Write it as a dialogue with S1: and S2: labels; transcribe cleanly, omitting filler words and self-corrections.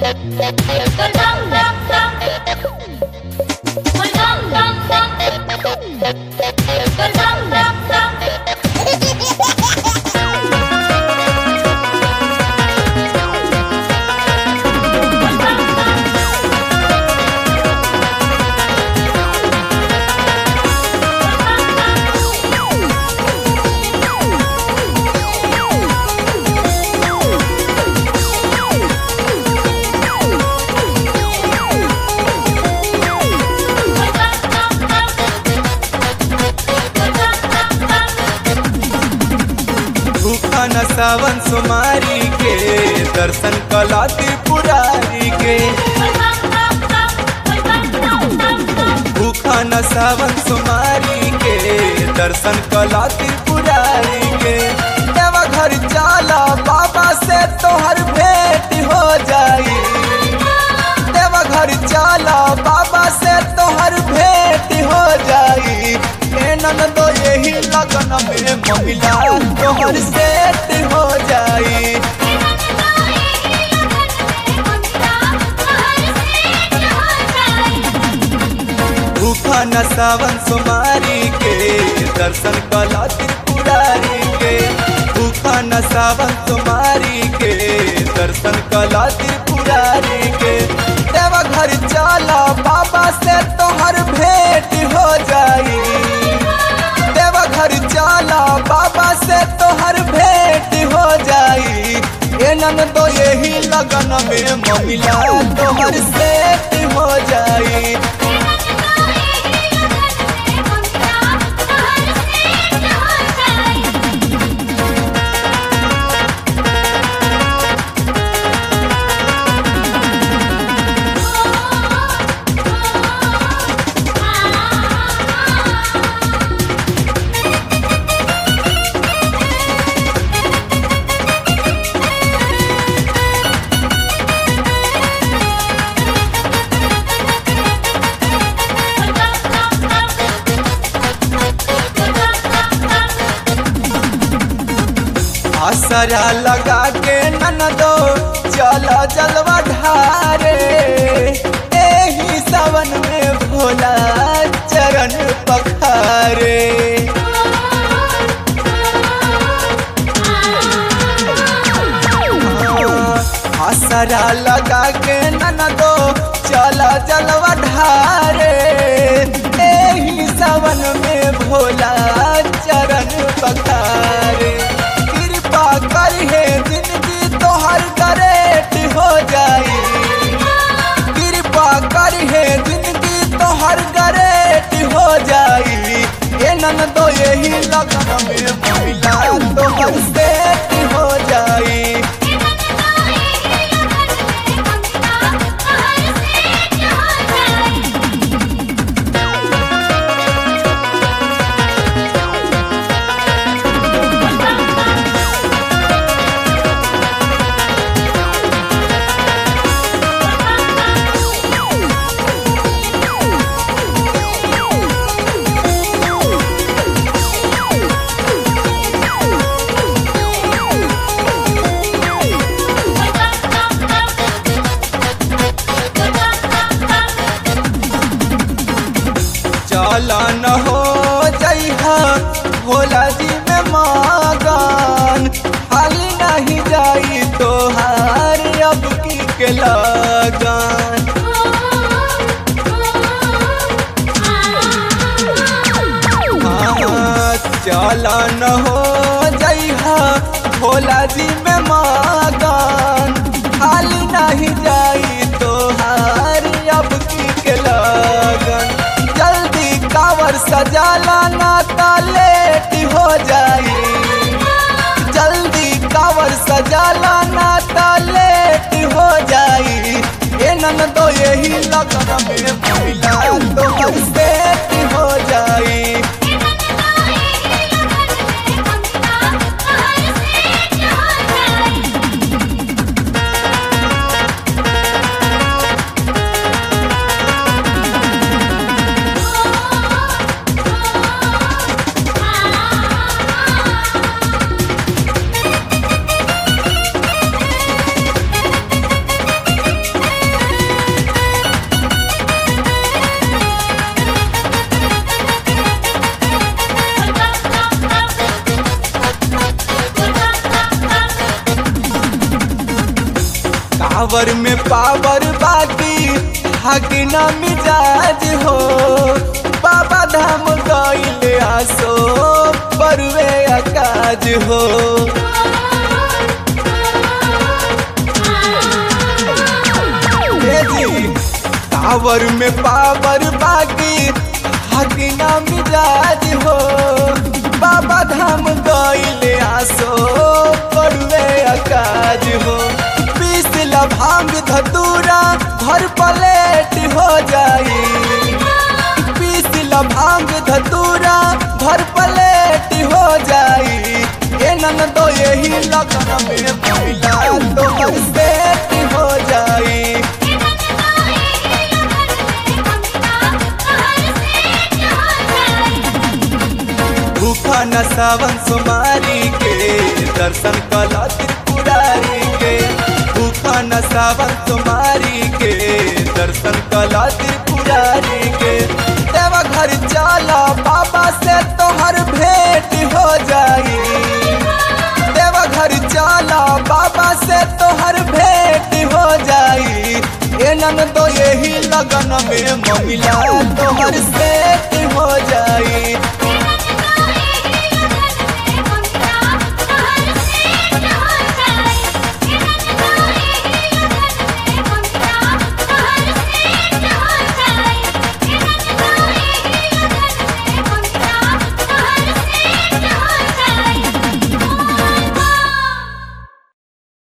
S1: न सावन सुमारी के दर्शन कलाती पुरारी के भूखा न सावन सुमारी के दर्शन कलाती पुरारी के देवघर जाला बाबा से तोहर भेंट हो जाई देवघर जाला बाबा से तोहर भेंट हो जाई ननदो यही लगन में महिला तोहर सेट हो जाई भूखा न सावन सुमारी के दर्शन कलाती पुरारी के भूखा न सावन सुमारी के दर्शन कलाती पुरारी के देवघर चला बाबा से तोहर भेंट हो जाई देवघर चला बाबा से तोहर भेंट हो जाई ननदो यही लगन में महिला तोहर सेट हो जाई आसरा लगा के ननदो चला जलवा ढारे एही सावन में भोला चरण पखारे आसरा लगा के ननदो चला जलवा ढारे एही सावन में भोला चरण पखारे करिए जिंदगी तोहर करेट हो जाई कृपा करिए जिंदगी तोहर करेट हो जाई ननदो यही लगन में महिला तोहर सेट हो जाई चला न हो जइहा भोला जी में मगन हाली नहीं जाई तोहार अब की के लगन चला न हो जइहा भोला जी में मगन हाली नहीं जाई तोहार अब की के लगन कावर सजाला नाता लेट हो जाई जल्दी कावर सजाला नाता लेट हो जाई ननदो यही लगन में महिला तोहर सेट हो जाई पावर में पावर बाकी हगना मिजाज हो बाबा धाम गइले आसो परवे आकाज हो पावर में पावर बाकी हगना मिजाज हो बाबा धाम गइले आसो परवे आकाज हो पीसला भांग धतूरा घर पलेट हो जाई पीसला भांग धतूरा घर पलेट हो जाई ए ननदो यही लगन में महिला तो हर सेट हो जाई भूखा न सावन सुमारी के दर्शन कला त्रिपुरारी के भूखा न सावन सुमारी के दर्शन कला त्रिपुरारी के देवा घर चला बाबा से तोहर भेंट हो जाई देवा घर चला बाबा से तोहर भेंट हो जाई ए ननदो यही लगन में महिला तोहर